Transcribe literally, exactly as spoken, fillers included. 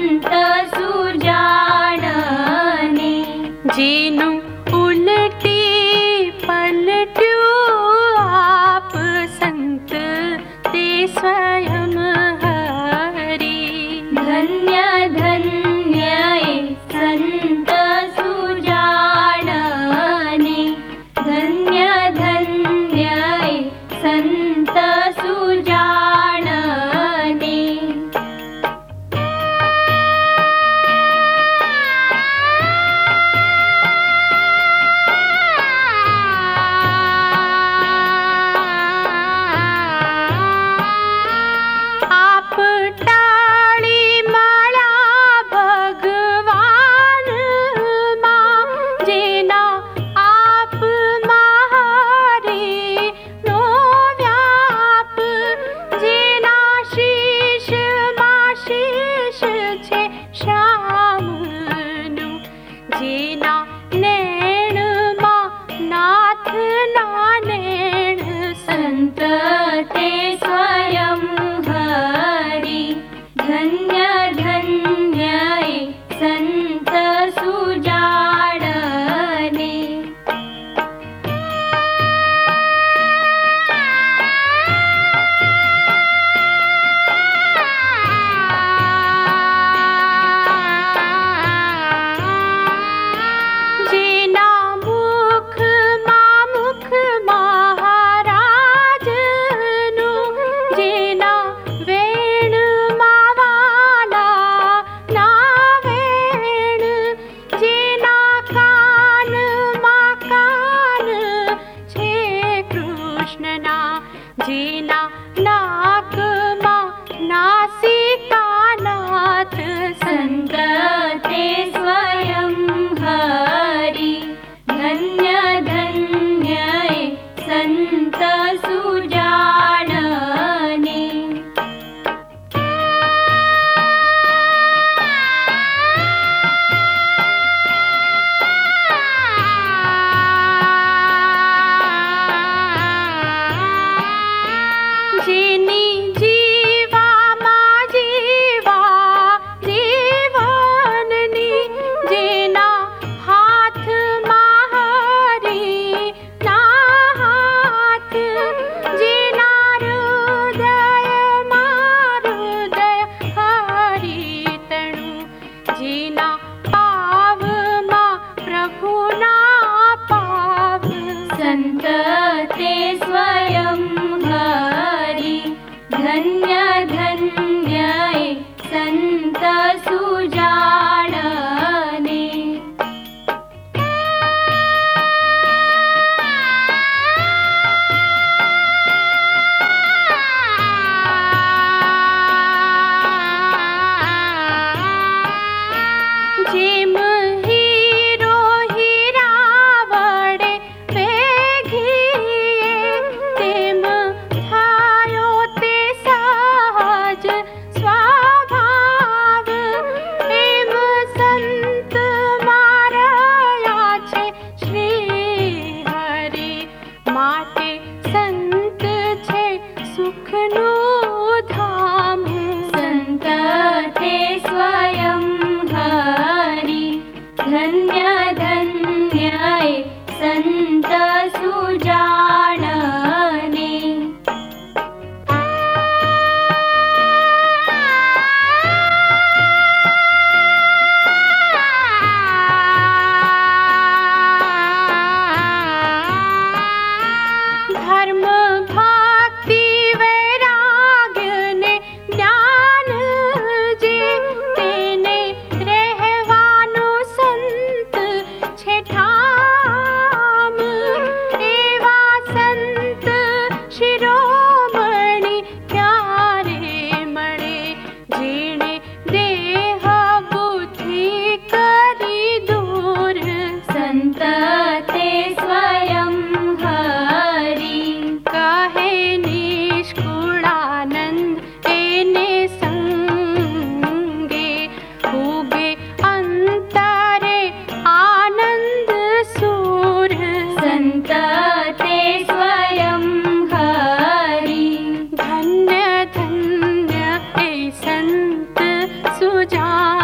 સંત સુજાણને જેનું ઉલટી પલટ્યું આપ સંત તે સ્વયં હરી. ધન્ય ધન્ય એ સંત સુજાણને ધન્ય ધન્ય એ સંત સુજાણને. આપ ટાળી માળા ભગવાનમાં જેના આપ મારી નો વ્યાપ, જેના શીશમાં શીશ છે શ્યામનું, જેના નેણમાં નાથના નેણ સંત તે સ્વયં હરી. ધન્ય ધન્ય એ સંત સુજાણને. જેના મુખમાં મુખ મહારાજનું, જેના વેણમાં વાલા ના વેણ, જેના કાનમાં કાન છે કૃષ્ણના, જેના નાકમાં નાસિકા નાથ સંત તે સ્વયં હરી. ધન્ય ધન્ય એ સંત સુજાણને. જેની જીવામાં જીવા જીવનની, જેના હાથમાં હરી ના હાથ, જેના હૃદયમાં હૃદય હરી તણું, જેના પાવમાં પ્રભુના પાવ. સંત તે સ્વયં હરી. ધન્ય ધન્ય એ સંત સુજાણને. જેમ હીરો હીરા વડે વેઘીએ, તેમ થાયો તે સહજ સ્વભાવ. जान